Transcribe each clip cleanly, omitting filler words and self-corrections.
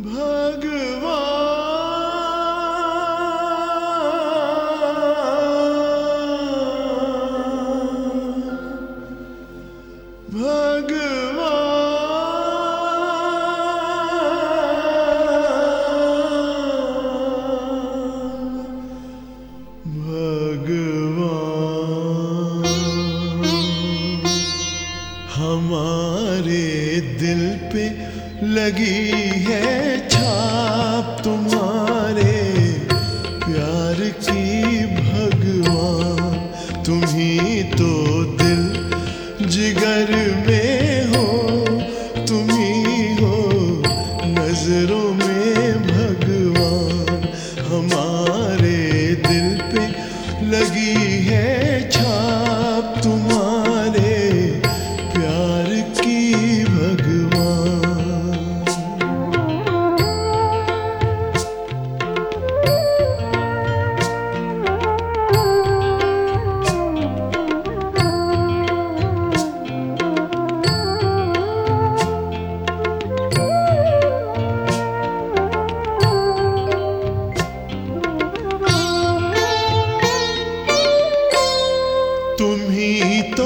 हमारे दिल पे लगी है छाप तुम्हारे प्यार की भगवान। तुम ही तो दिल जिगर में हो, तुम ही हो नजरों में भगवान। हमारे दिल पे लगी है छाप तुम्हारे प्यार की भगवान। तुम ही तो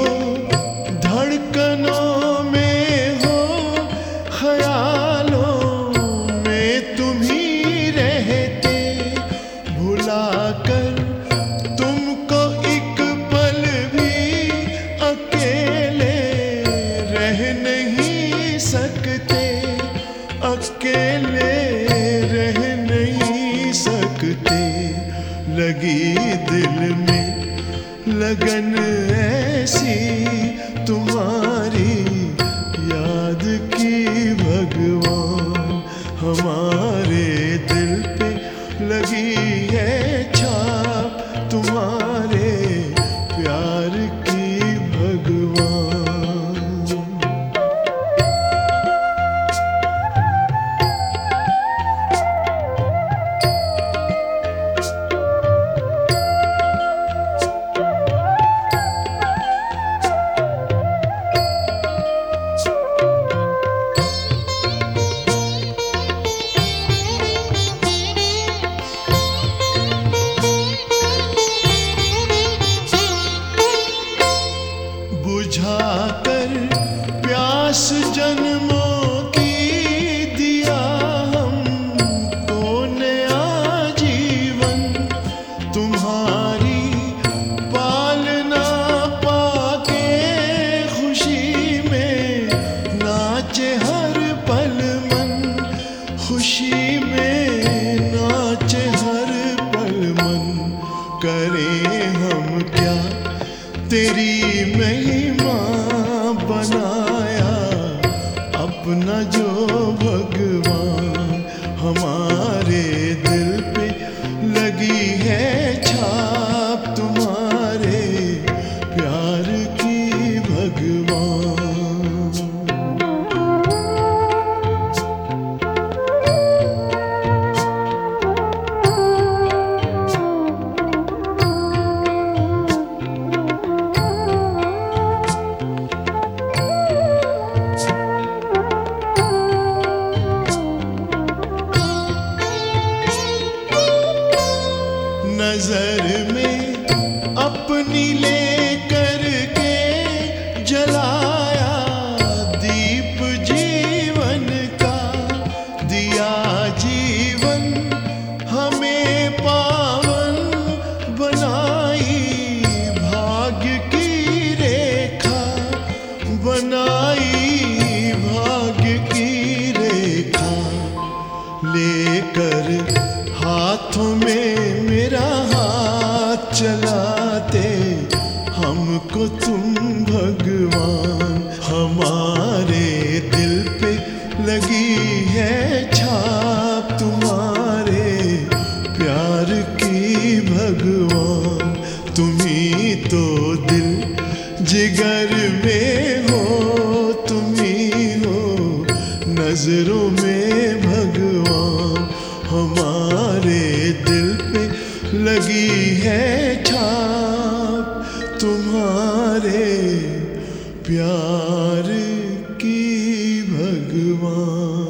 धड़कनों में हो, ख्यालों में तुम ही रहते। भुलाकर तुमको एक पल भी अकेले रह नहीं सकते, अकेले रह नहीं सकते। लगी दिल में लगन ऐसी तुम्हारी याद की भगवान। हमारे दिल पे लगी है छाप तुम्हारे प्यार की भगवान। बुझाकर प्यास जन्मों की दिया हमको नया जीवन। तुम्हारी पालना पाके खुशी में नाचे हर पल मन, खुशी में नाचे हर पल मन। करें हम क्या तेरी महिमा बनाया अपना जो भगवान। हमारे दिल पे लगी है छाप तुम्हारे प्यार की भगवान। नजर में अपनी लेकर के जलाया दीप जीवन का। दिया जीवन हमें पावन बनाई भाग्य की रेखा, बनाई भाग्य की रेखा। लेकर हाथों में मेरा हाथ चलाते हमको तुम भगवान। हमारे दिल पे लगी है छाप तुम्हारे प्यार की भगवान। तुम ही तो दिल जिगर में हो, तुम ही हो नजरों में भगवान। हमारे दिल पे लगी है छाप तुम्हारे प्यार की भगवान।